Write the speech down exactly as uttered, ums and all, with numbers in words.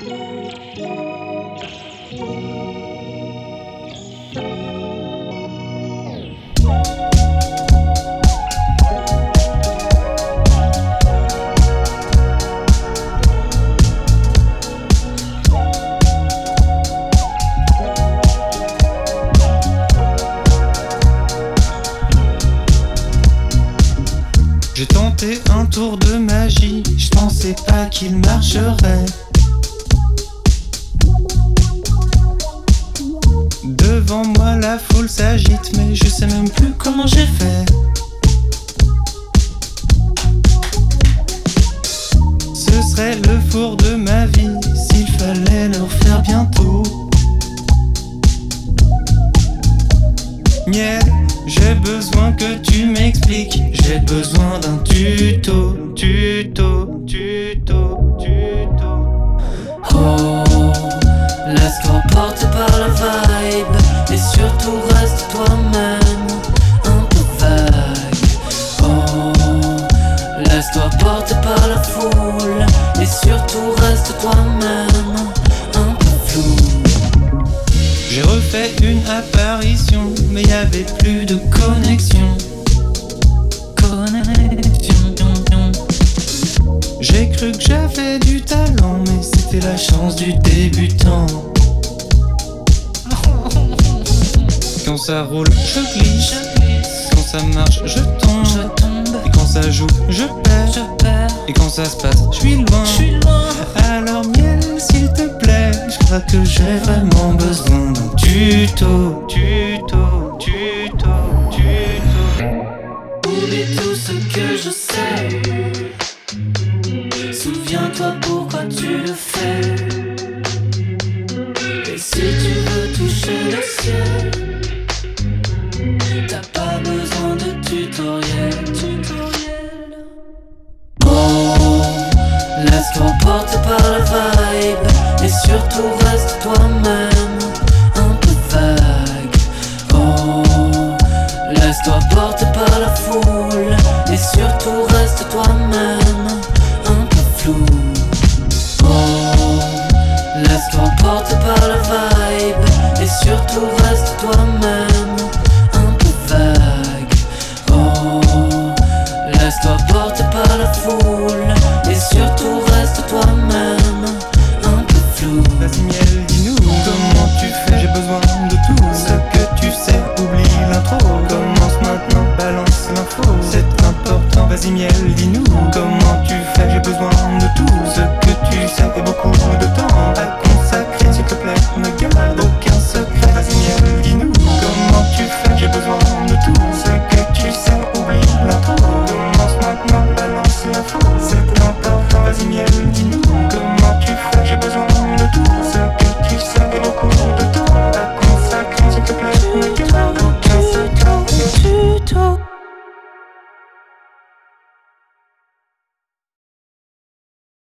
J'ai tenté un tour de magie, je pensais pas qu'il marcherait. Devant moi la foule s'agite, mais je sais même plus comment j'ai fait. Ce serait le four de ma vie, s'il fallait le refaire bientôt. Yeah, j'ai besoin que tu m'expliques, j'ai besoin d'un tuto, tuto, tuto, tuto. Oh, laisse-toi porter par la vibe et surtout reste toi-même, un peu vague. Oh, laisse-toi porter par la foule et surtout reste toi-même, un peu flou. J'ai refait une apparition, mais y'avait plus de connexion. Connexion. J'ai cru que j'avais du talent, mais c'était la chance du débutant. Quand ça roule, je glisse. Quand ça marche, je tombe. Et quand ça joue, je perds. Et quand ça se passe, je suis loin. Alors miel, s'il te plaît, je crois que j'ai vraiment besoin d'un tuto, tuto, tuto, tuto. Oublie tout ce que je sais. Souviens-toi pourquoi tu le fais. Et si tu veux toucher le ciel, t'as pas besoin de tutoriel, tutoriel. Oh, laisse-toi porter par la vibe et surtout reste toi-même, un peu vague. Oh, laisse-toi porter par la foule et surtout reste toi-même, un peu flou. Oh, laisse-toi porter par la vibe et surtout reste toi-même.